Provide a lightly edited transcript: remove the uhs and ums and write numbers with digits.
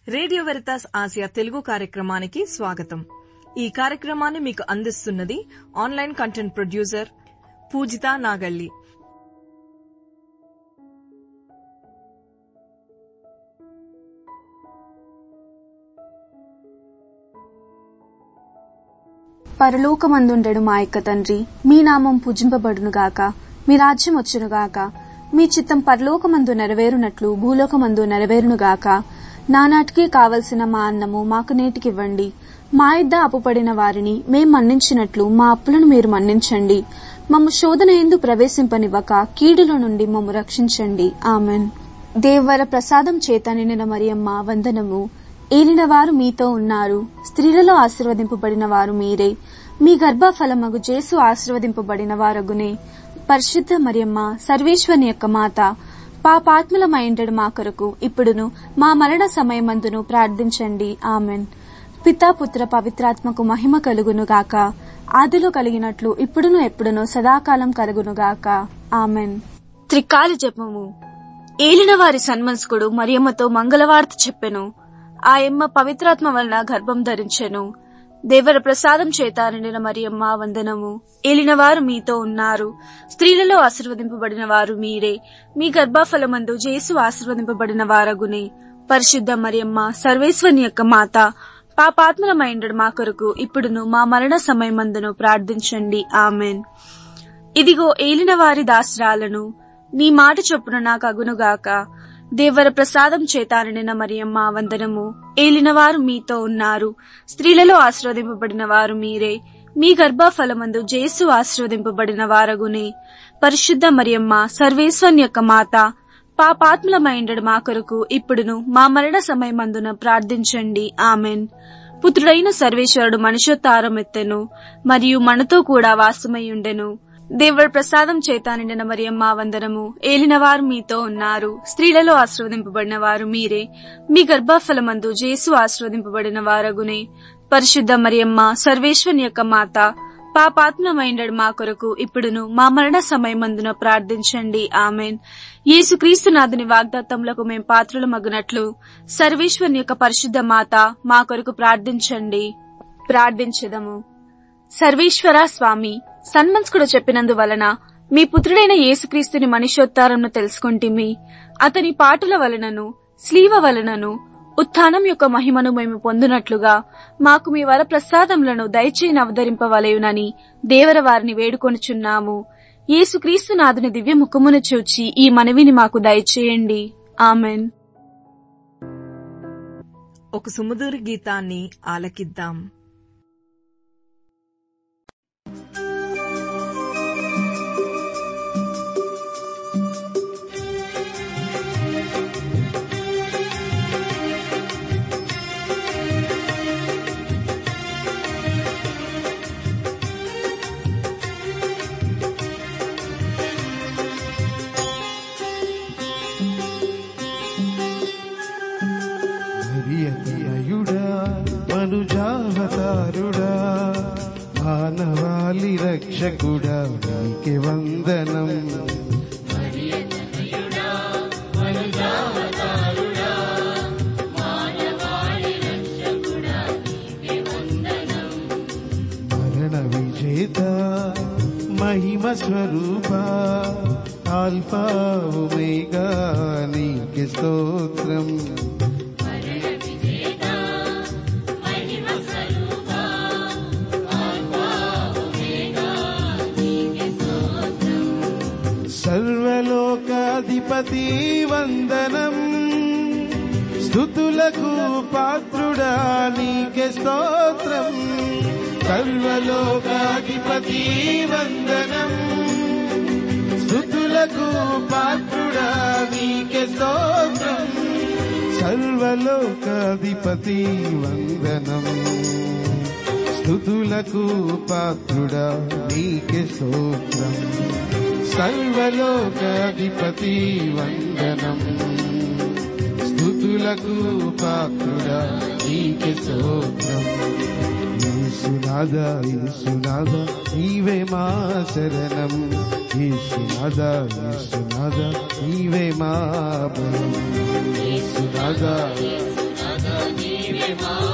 Radio Veritas Asia Telugu కార్యక్రమానికి స్వాగతం. ఈ కార్యక్రమాన్ని మీకు అందిస్తున్నది online content producer Poojitha Nagalli. పరలోకమందుండెడు మా యొక్క తండ్రి, మీ నామం పూజింపబడునుగాక, మీ రాజ్యం వచ్చునుగాక, మీ చిత్తం పరలోకమందు నెరవేరునట్లు భూలోకమందు నెరవేరునుగాక. నానాటికి కావలసిన మా అన్నము మాకు నేటికివ్వండి. మా యొద్ద అప్పుపడిన వారిని మేం మన్నించినట్లు మా అప్పులను మీరు మన్నించండి. మమ్ము శోధన యందు ప్రవేశింపనివ్వక కీడుల నుండి మమ్ము రక్షించండి. ఆమెన్. దేవర ప్రసాదం చేత నిండిన మరియమ్మ వందనము. ఏలిన వారు మీతో ఉన్నారు, స్త్రీలలో ఆశీర్వదింపబడిన వారు మీరే. మీ గర్భఫలమగు జేసు ఆశీర్వదింపబడిన వారగునే. పరిశుద్ధ మరియమ్మ సర్వేశ్వరుని యొక్క మాత, పాపాత్ములమైండెడు మా కొరకు ఇప్పుడును మా మరణ సమయమందును ప్రార్థించండి. ఆమెన్. పితా పుత్ర పవిత్రాత్మకు మహిమ కలుగునుగాక, ఆదిలో కలిగినట్లు ఇప్పుడును ఎప్పుడును సదాకాలం కలుగునుగాక. ఆమెన్. త్రికాల జపము. ఏలిన వారి సన్మనస్కుడు మరియమ్మతో మంగళవార్త చెప్పెను. ఆయమ్మ పవిత్రాత్మ వలన గర్భం ధరించెను. దేవర ప్రసాదం చేత నిండిన మరియమ్మ వందనము. ఏలినవారు మీతో ఉన్నారు, స్త్రీలలో ఆశీర్వదింపబడిన వారు మీరే. మీ గర్భఫలమందు జేసు ఆశీర్వదింపబడిన వారగునే. పరిశుద్ధ మరియమ్మ సర్వేశ్వరుని యొక్క మాత, పాపాత్ములమైండెడు మా కొరకు ఇప్పుడును మా మరణ సమయమందును ప్రార్థించండి. ఆమెన్. ఇదిగో ఏలిన వారి దాసరాలను, నీ మాట చొప్పున నాకు అగునుగాక. దేవర ప్రసాదం చేత నిండిన మరియమ్మ వందనము. ఏలినవారు మీతో ఉన్నారు, స్త్రీలలో ఆశీర్వదింపబడిన వారు మీరే. మీ గర్భఫలమందు జేసు ఆశీర్వదింపబడిన వారగునే. పరిశుద్ధ మరియమ్మ సర్వేశ్వరుని యొక్క మాత, పాపాత్ములమైండెడు మా కొరకు ఇప్పుడును మా మరణ సమయమందున ప్రార్థించండి. ఆమెన్. పుత్రుడైన సర్వేశ్వరుడు మనుష్యోత్తారం ఎత్తెను, మరియు మనతో కూడా వాసమయ్యుండెను. దేవుడి ప్రసాదం చేత నిండిన మరియమ్మ వందనము. ఏలినవారు మీతో ఉన్నారు, స్త్రీలలో ఆశీర్వదింపబడిన వారు మీరే. మీ గర్భఫలమందు జేసు ఆశీర్వదింపబడిన వారగునే. పరిశుద్ధ మరియమ్మ సర్వేశ్వరుని యొక్క మాత, పాపాత్ములమైండెడు మా కొరకు ఇప్పుడును మా మరణ సమయమందున ప్రార్థించండి. ఆమెన్. యేసుక్రీస్తునాథుని వాగ్దాత్తములకు మేం పాత్రులమగునట్లు సర్వేశ్వరుని యొక్క పరిశుద్ధ మాత మా కొరకు ప్రార్థించండి. ప్రార్థించెదము. సర్వేశ్వర స్వామి, సన్మనస్కుడు చెప్పినందువలన మీ పుత్రుడైన యేసుక్రీస్తుని మనుష్యోత్తారంను తెలుసుకుంటిమి. అతని పాటుల వలనను స్లీవ వలనను ఉత్థానం యొక్క మహిమను మేము పొందునట్లుగా మాకు మీ వర ప్రసాదములను దయచేసి అవతరింపవలయునని దేవర వారిని వేడుకొనుచున్నాము. యేసుక్రీస్తునాథుని దివ్య ముఖమును చూచి ఈ మనవిని మాకు దయచేయండి. ఆమెన్. ఒక సుమధుర గీతాన్ని ఆలకిద్దాం. మనుజావతారుడా, మానవాళి రక్షకుడా, నీకే వందనం. మరణ విజేత మహిమ స్వరూప, ఆల్ఫా ఒమేగా నీకే స్తోత్రం. సర్వలోకాధిపతి వందనం, స్తుతులకు పాత్రుడా నీకే స్తోత్రం. సర్వలోకాధిపతి వందనం, స్తుతులకు పాత్రుడా నీకే స్తోత్రం. సర్వలోకాధిపతి వందనం, స్తుతులకు పాత్రుడా నీకే స్తోత్రం. సర్వలోకాధిపతి వందనం, స్తుతులకు పాత్రుడా నీకే స్తోత్రం. యేసునాథ యేసునాథ నీవే మా శరణం. యేసునాథ యేసునాథ నీవే మా బలం. యేసునాథ మా